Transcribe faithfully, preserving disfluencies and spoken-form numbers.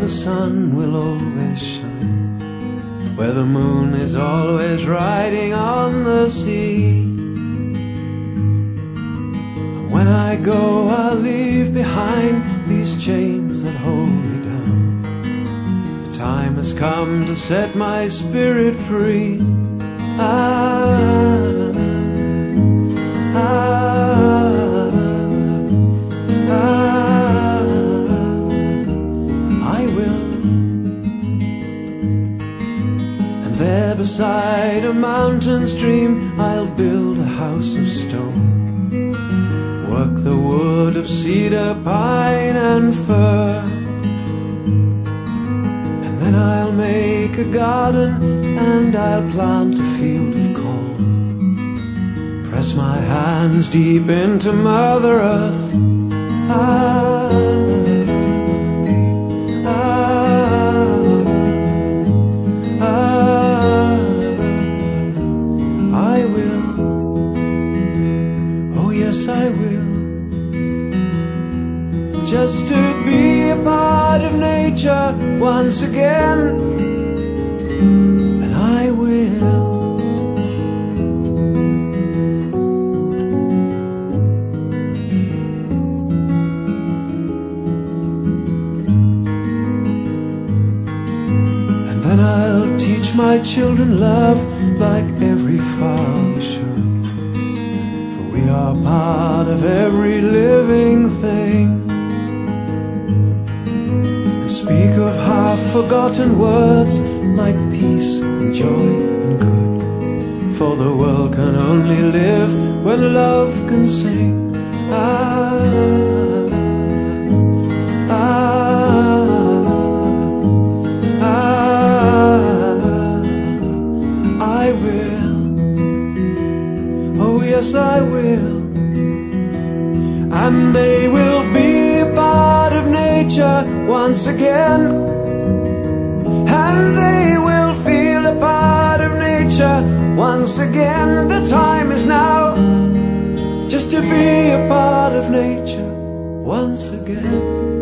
the sun will always shine, where the moon is always riding on the sea. And when I go, I'll leave behind these chains that hold me down. The time has come to set my spirit free. Ah, ah, ah, I will. And there beside a mountain stream I'll build a house of stone, work the wood of cedar, pine and fir, and then I'll make a garden and I'll plant a field of corn, press my hands deep into Mother Earth. Ah, ah, ah, I will. Oh yes, I will. Just to be a part of nature once again. And I will. And then I'll teach my children love like every father should, for we are part of every living thing. Speak of half-forgotten words like peace and joy and good, for the world can only live when love can sing. Ah, ah, ah, I will. Oh yes, I will. And they will be a part of nature once again, and they will feel a part of nature once again. The time is now just to be a part of nature once again.